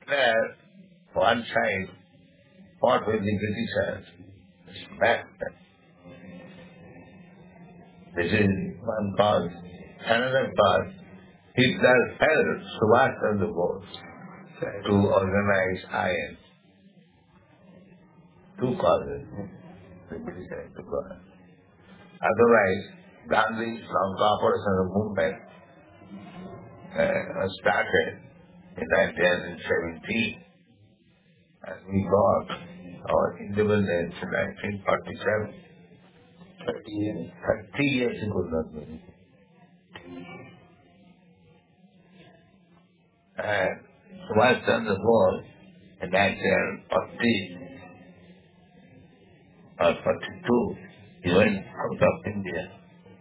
There, one side fought with the Britishers, smacked them. This is one cause. Another cause, Hitler helped Subhash Chandra Bose to organize IN. Two causes. The Britishers took over. Otherwise, Gandhi's long cooperation movement started in 1917, and we got our independence in 1947. 30 years. 30 years it was not many. And Subhash Chandra Bose in 1940 or 42, he went out of India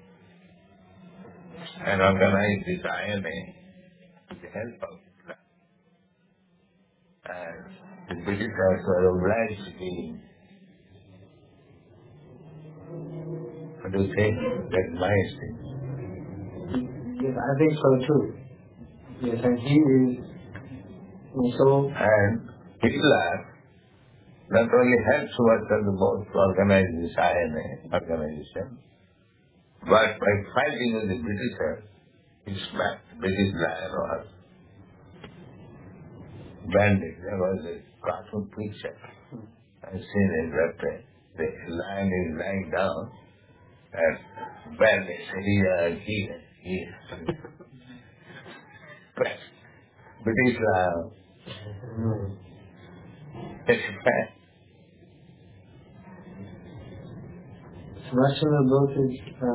and organized this INA with the help of Hitler. And the Britishers were obliged to kill him. What do you think? That's my thing. Yes, I think so too. Yes, and he is also... And Hitler not only helped Subhash Chandra Bose to organize this INA organization, but by fighting with the Britishers, he smacked the British lion or bandit. There was a cartoon picture I've seen in that the lion is lying down and bandit here. British lion. It's a fact. Subhash Chandra Bose,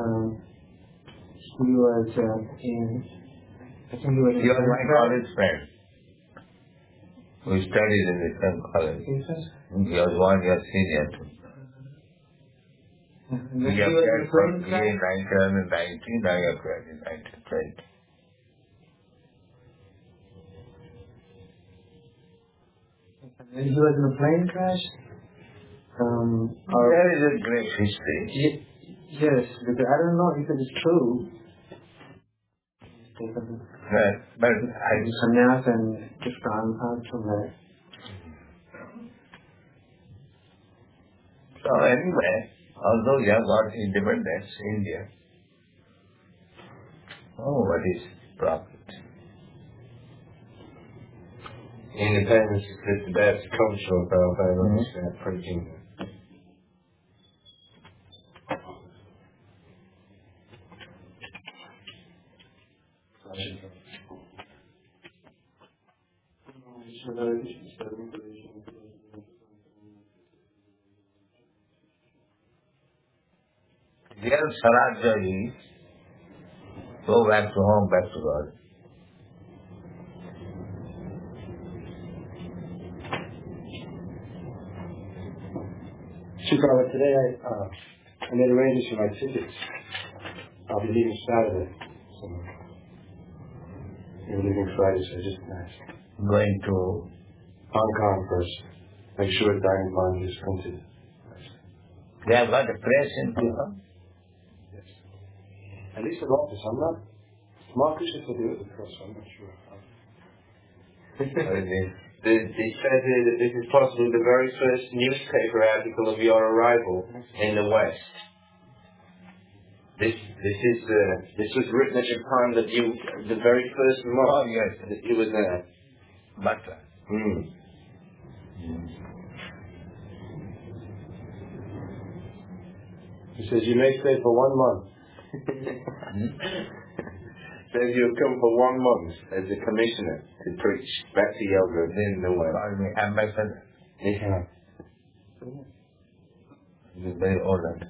he was I think he was my college friend. We studied in the same college. He was 1 year senior to me. We appeared for BA in 1919, I appeared in 1920. And he was in a plane crash? There is a great history. Yes, because I don't know if it is true. But sannyas and just gone out from there. So anyway, although you have got independence, India, what is profit? Independence is the best cultural by printing. Real Swarajya is go back to home, back to God. Shukara, today I made arrangements for my tickets. I'll be leaving Saturday. So you're leaving Friday, so just nice. Going to Hong Kong first. Make sure Diamond Bond is printed. They have got a press in Hong Kong? Yes. At least an office. I'm not. Mark Bishop will do it with press, I'm not sure. They said that this is possibly the very first newspaper article of your arrival in the West. This was written at the time that the very first month. Oh yes, that you were there. Butler. He says you may stay for 1 month. Says you'll come for 1 month as a commissioner to preach Bhakti Yoga in the West. Call me ambassador. Yeah. He's very honored.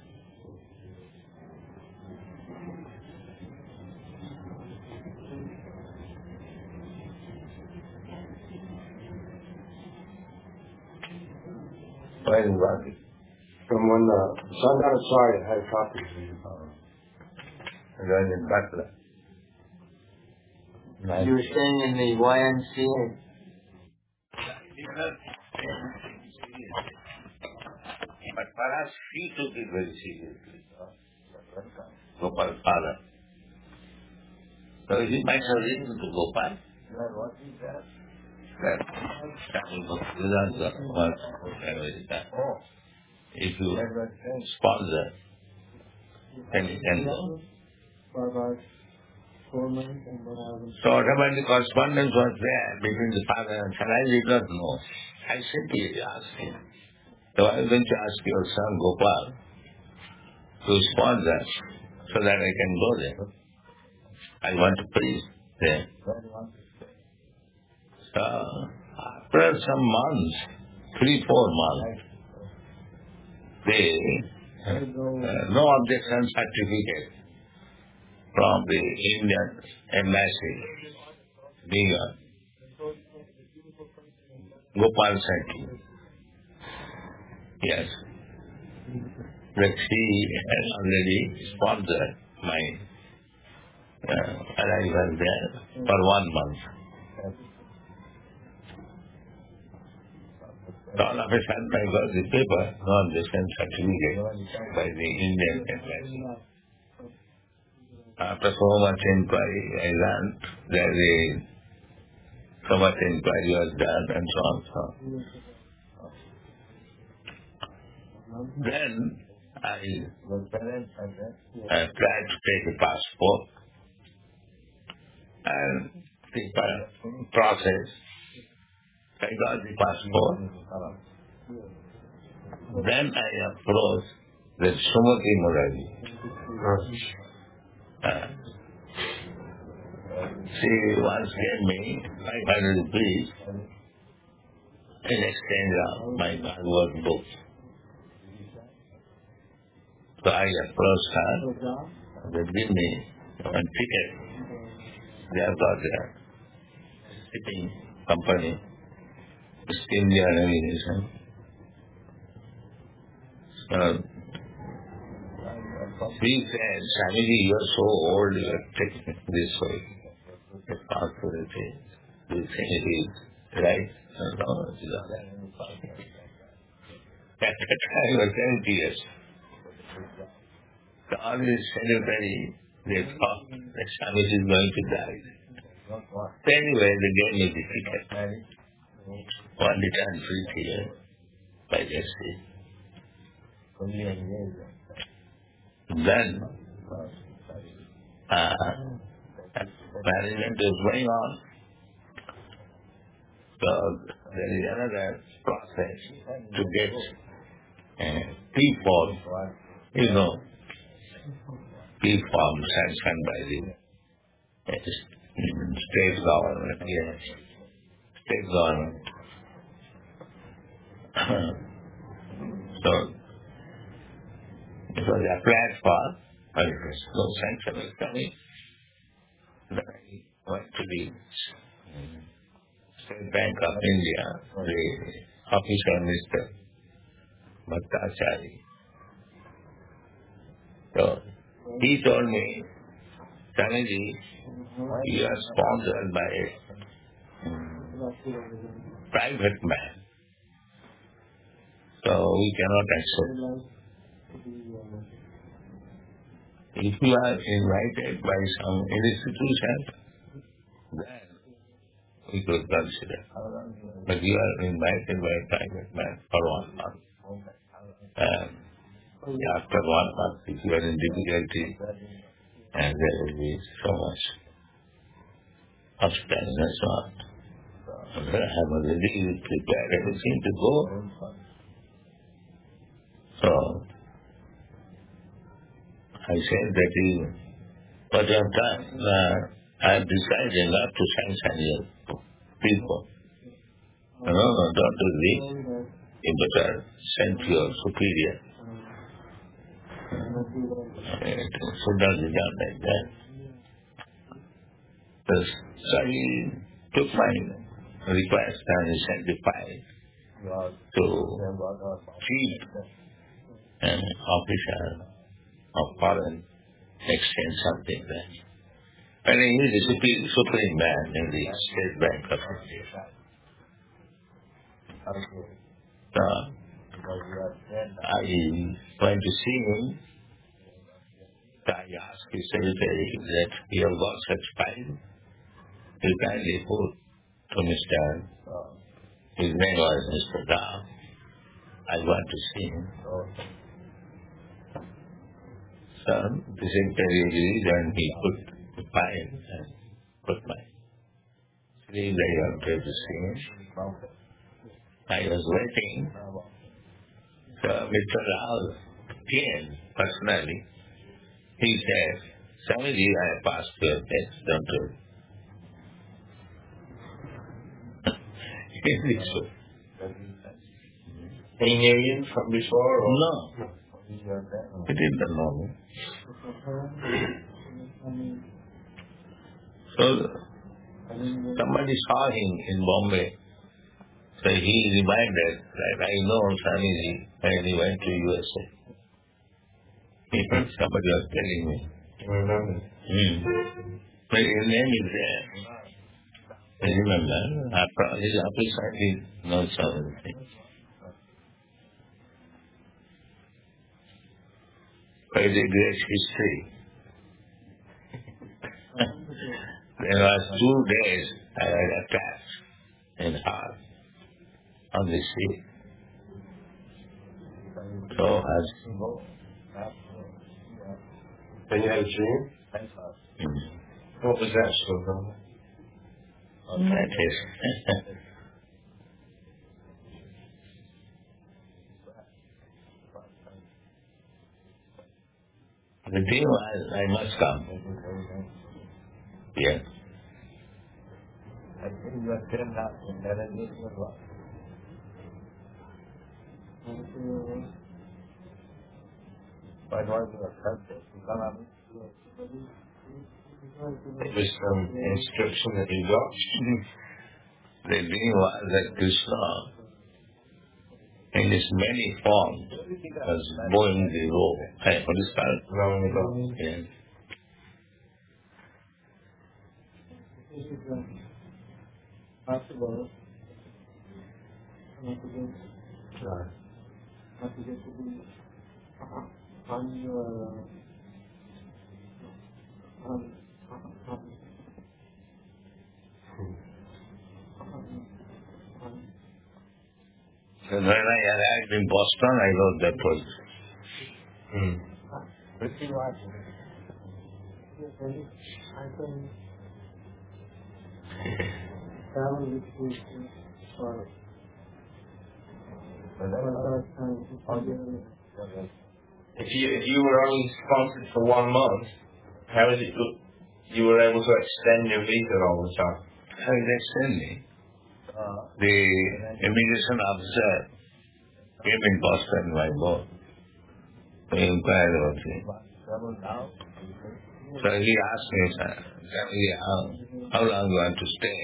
Where is Bhakti? From when so I'm not sorry I had a copy for you. He was in Butler. You were staying in the YMCA. But perhaps he took it very seriously. Gopal's father. So he might have written to Gopal. What is that? that Vedanta was that if you sponsor, then you can go. For about 4 months, and then I was. So automatic correspondence was there between the father and son. I did not know. I simply asked him. So I was going to ask your son Gopal to sponsor so that I can go there. I want to preach there. So after some months, 3-4 months, they no objection certificate from the Indian embassy, New York. Gopal sent you. Yes. That he had already sponsored my arrival there for 1 month. So all of a sudden I got the paper, no objection certificate by the Indian embassy. After so much inquiry, I learned that so much inquiry was done and so on. So then I tried to take a passport and the process. I got the passport. Then I approached the Sumati Murari. She once gave me 500 rupees in exchange of my Bhagavad book. So I approached her. They give me one ticket. They have got their shipping company, East India Navigation. So he said, Swamiji, you are so old, you are taking this way. The possibility. Do you think it is right? No, it is not. At that time, I was 70 years. So all these celebrity, they thought that Swamiji is going to die. So anyway, they gave me the ticket. One return free ticket by Jesse. Then, management is going on. So there is another process to get P-form, P-form sanctioned by the state government, yes, state government. So it was applied for, but no sanction was coming. Then I went to the State Bank of India, the officer Mr. Bhattacharya. So he told me, Swamiji, you are sponsored by a private man. So we cannot accept. If you are invited by some institution, then we could consider. But you are invited by a private man for 1 month. And after 1 month, if you are in difficulty, and there will be so much upstairs and so on. I have already prepared everything to go. So I said that what you have done, I have decided not to sanction your people. No, don't do this. You better send to your superior. It should not be done like that. So he took my request and he sent the file to chief officer of foreign exchange, something like that. And he is the supreme man in the State Bank of India. So I went to see him. I asked his secretary that he have got such file. You kindly put to Mr. His name was Mr. Rao. I want to see him. So the secretary agreed and he put the file and put my sleeve. I wanted to see him. I was waiting. So Mr. Rao came personally. He said, Swamiji, I passed your test, don't you? So, He knew you from before? Or? no, he didn't know me. So somebody saw him in Bombay. So he reminded that I know Swamiji and he went to USA. Somebody was telling me. You remember? But his name is there. I remember. His office I did know some of the things. Quite a great history. There was 2 days I was attacked in heart on the sea. So as Then you had a dream? What was that, Shloka? that is the dream was I must come. Yes. It was some instruction that you got? The dream was that Krishna in his many forms was bowing the rope. Hey, what is that? Rowing the boat. Yes. So when I arrived in Boston, I wrote that poem. If you were only sponsored for 1 month, how is it you were able to extend your visa all the time? How is extending? The immigration officer came in Boston by boat to inquire about me. So he asked me, how long do you want to stay?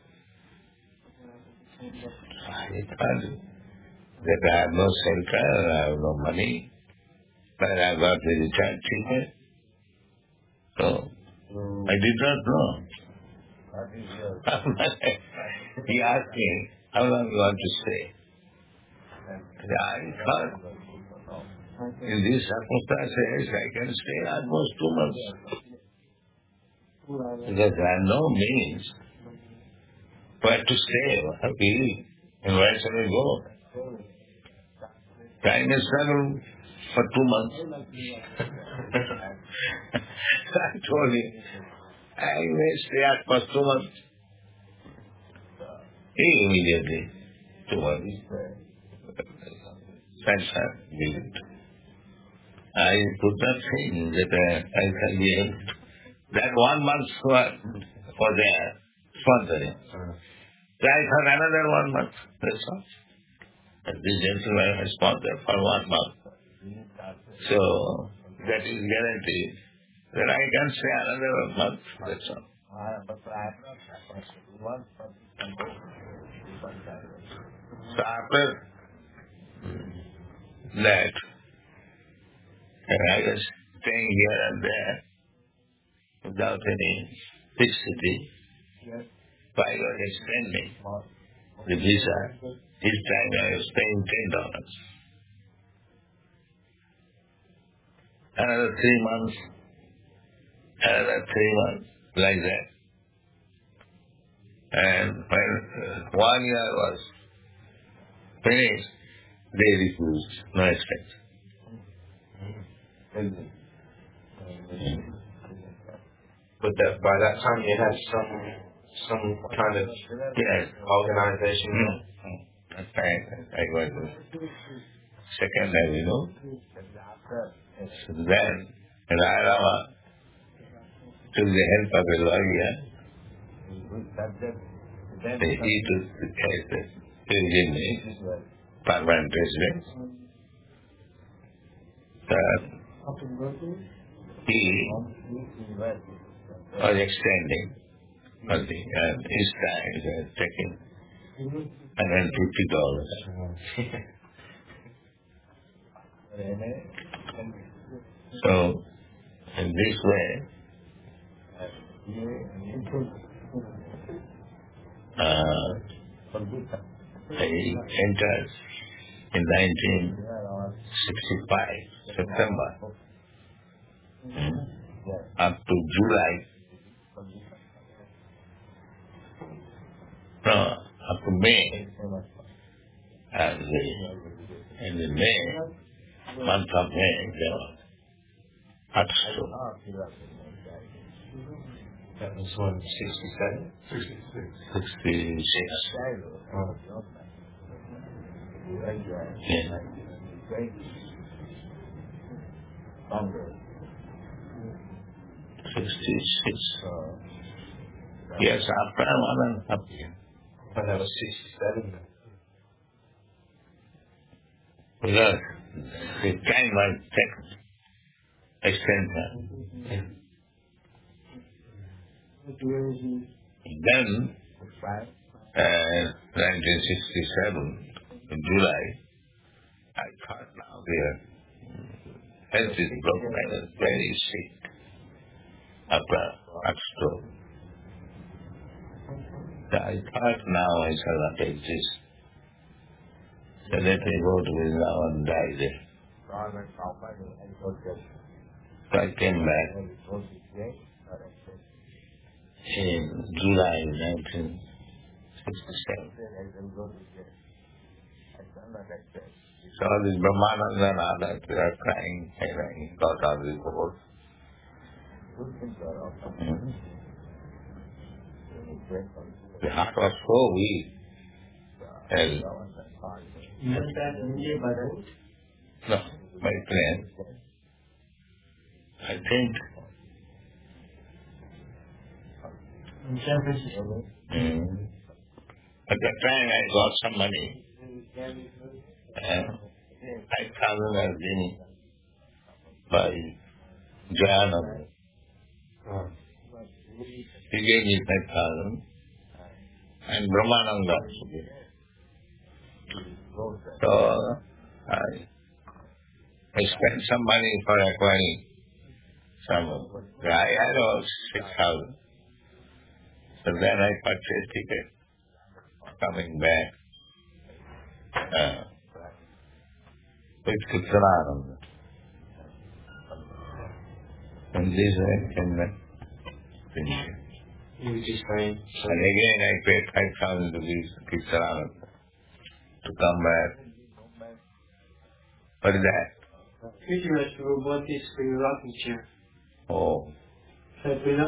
I told him that I have no shelter, I have no money, but I got the return ticket. So I did not know. He asked me, how long do you want to stay? I thought, in these circumstances, I can stay almost 2 months. Because I have no means where to stay, how to eat, and where shall I go? Time is struggle for 2 months. I told him, I may stay at for 2 months. He immediately, 2 months, did it. I could not think that I can be able to. That 1 month for their sponsoring. So I thought another 1 month, that's all. And this gentleman has sponsored for 1 month. So that is guaranteed that I can stay another 1 month, that's all. So after that, I was staying here and there without any fixity. So I was extending the visa. Each time I was paying $10. Another 3 months, another 3 months, like that. And when 1 year was Finished, they refused, no expense. But by that time you had some kind of organization. That's right. I was the second level, you know. So then, Rama took the help of a lawyer. He took the case as permanent residence. He was extending for the his time taking $150. So in this way, I entered in 1965 September up to July. No, up to May. And in the month of May, there was hot storm. That was when 67? 66. Oh. Yeah. 66. Yes, after 1.5 years. But that was 67 then. Because the time was taken, extension. Then, 1967, in July, I thought now their health is broken. I was very sick after a stroke. So I thought now I shall not exist. So let me go to Vrindavan and die there. So I came back in July 1967. So this Brahmananda and others, they are crying, he got all the report. The heart was so weak. And no, by plane. I think at that time I got some money. 5,000 has been by Jayananda. He gave me 5,000 and Brahmananda also gave. So I spent some money for acquiring some. I had about 6,000. So then I purchased ticket coming back with Kitsanananda. And this way came back. You were just saying. And again I paid 5,000 rupees to Kitsanananda to come back. What is that? Futurist who bought this for your rocking chair. Oh, Sabrina?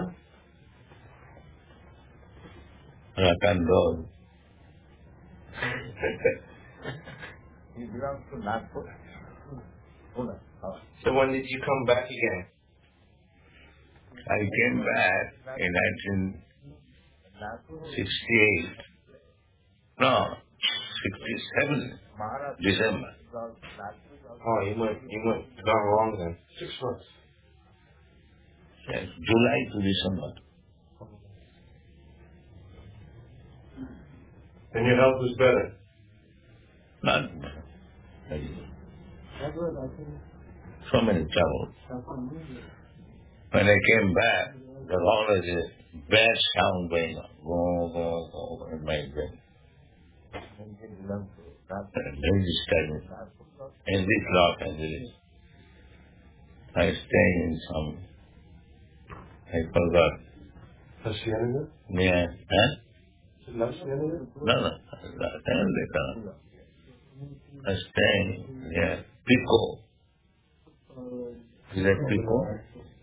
Rakandol. He belongs to Nagpur. So when did you come back again? I came back in 1968. No, 67, December. Oh, you went gone wrong then. 6 months. Yes, July to December. And your health was better? Not so many trouble. When I came back, there was always a bad sound going on. Go in my brain. Very disturbing. In this Los Angeles, I stayed in some, I forgot. Hacienda? Yeah, huh? La Hacienda? No, Los Angeles. are staying near Pico. Is that Pico?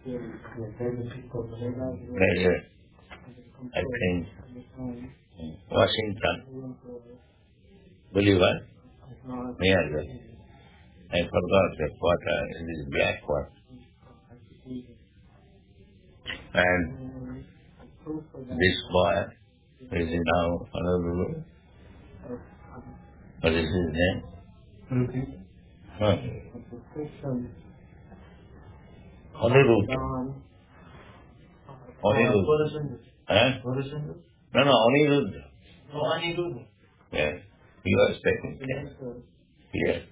Major, I think, Washington. Bolivar? Near that. I forgot that water, it is black water. And this boy is now Honolulu. What is his name? Huh? Honolulu. Honolulu. Huh? No, Honolulu. Honolulu. Yeah. He was taking care. Here.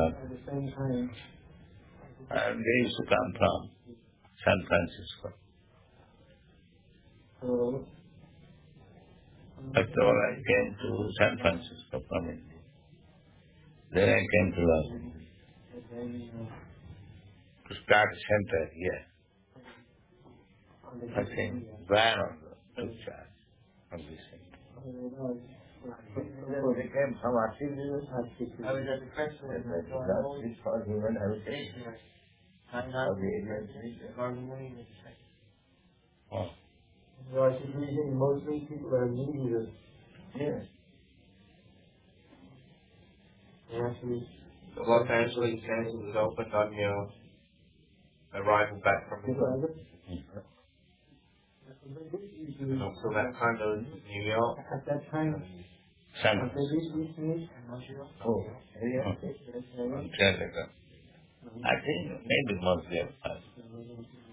And they used to come from San Francisco. After all, I came to San Francisco from India. Then I came to Los Angeles to start a center here. I think Brown took charge of this center. They came from Articulate. I was at the president. This was human habitation. Of the agency. Oh. So I should reason mostly people are needy. Yes. The Los Angeles Center was opened on your arrival back from England. So that time there was New York. At that time, San they recently Oh, yeah. I think maybe mostly of us.